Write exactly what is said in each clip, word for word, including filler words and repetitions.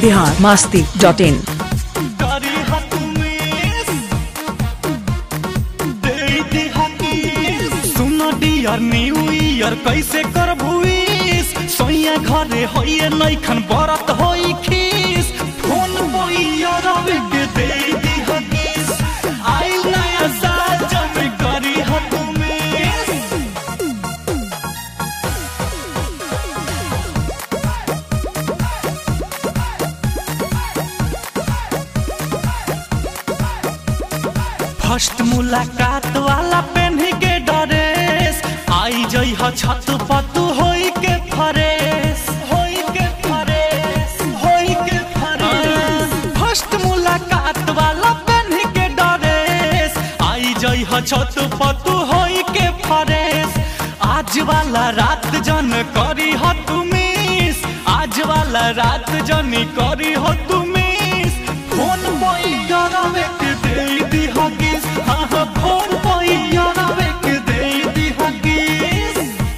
बिहार मस्ती dot in. New year कैसे कर भूइस सोया घरे होइए नइखन बरत होई खीस फोन बोइया रवे के दे दी हकीस आई नया साल जब करी ह तुमिस फर्स्ट मुलाकात वाला पहन के ड्रेस आई जई ह छत पतु होई के फरेस होई के फरेस होई के फरेस फर्स्ट मुलाकात वाला पहन के ड्रेस आई जई ह छत पतु होई के फरेस आज वाला रात जन करी ह तुमिस आज वाला रात जनी करी ह तुमिस फोन बोई डरावे के दे दी हकीस हां हां फोन बोई डरावे के दे दी हकीस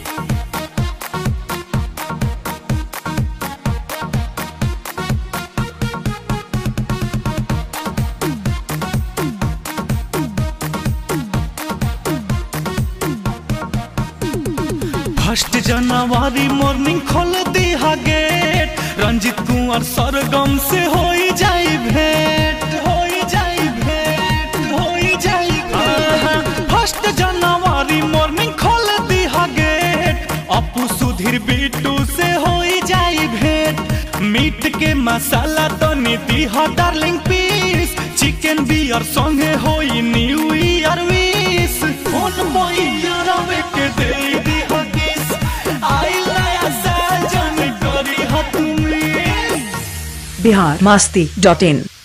फर्स्ट जनवरी मॉर्निंग खोल दी हा गेट रंजित कुंवर सरगम से होई जाई भेंट होई जाई भेंट होई जाई भेंट फर्स्ट जनवरी मॉर्निंग खोल दी हा गेट अपू सुधीर बिट्टू से होई जाई भेंट मीट के मसाला तो नीति हा डार्लिंग पीस चिकन बियर संगे होई new year wish phone boy रवे के दे दी हकीस आई नया साल जन करी ह तुमिस बिहार मस्ती डॉट इन।